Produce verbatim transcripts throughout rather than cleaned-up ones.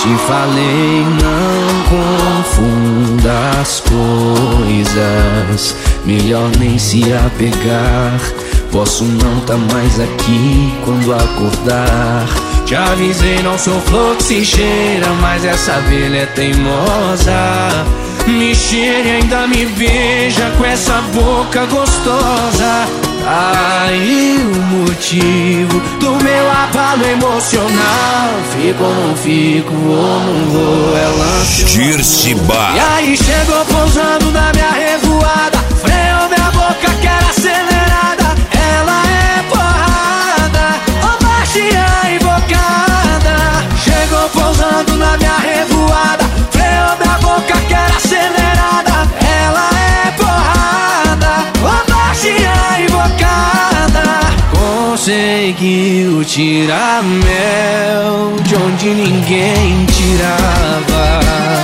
te falei, não confunda as coisas. Melhor nem se apegar. Posso não tá mais aqui quando acordar. Te avisei, não sou flor que se cheira, mas essa abelha é teimosa. Me cheira e ainda me beija com essa boca gostosa. Aí o motivo do meu abalo emocional. Fico ou não fico, vou não vou, é lance. Dirceu. E aí chegou pousando na minha revoada, freou minha boca que era acelerada. Ela é porrada, ô baixinha invocada. Chegou pousando na minha revoada, freou minha boca que era acelerada. Ela é porrada, ô baixinha invocada. Conseguiu tirar mel de onde ninguém tirava.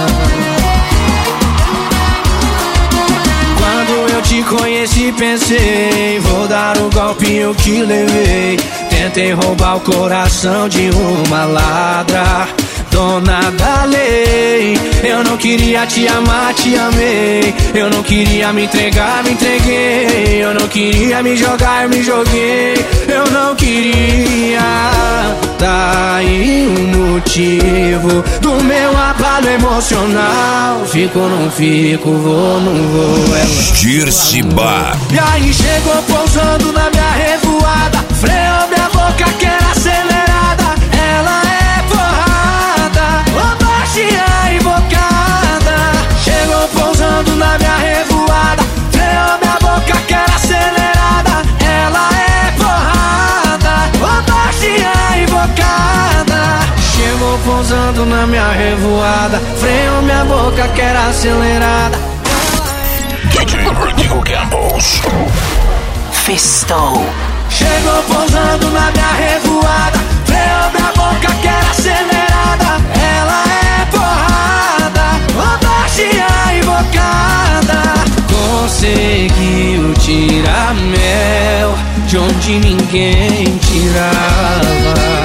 Quando eu te conheci pensei, vou dar o golpinho que levei. Tentei roubar o coração de uma ladra, dona da lei. Eu não queria te amar, te amei. Eu não queria me entregar, me entreguei. Eu não queria me jogar, me joguei. Eu não queria. Tá aí o motivo do meu abalo emocional. Fico ou não fico, vou não vou, ela. Dirceu. E aí chegou pousando na minha revoada, freou minha boca que era acelerada. Ela é porrada, ô baixinha invocada. Chegou pousando na minha revoada, freou minha boca que era acelerada. Ela é porrada, ô baixinha invocada. Chegou pousando na minha revoada, freou minha boca que era acelerada. D J Rodrigo Campos. Festou. Chegou pousando na minha revoada, freou minha boca que era acelerada. Ela é porrada, ô baixinha invocada. Conseguiu tirar mel de onde ninguém tirava.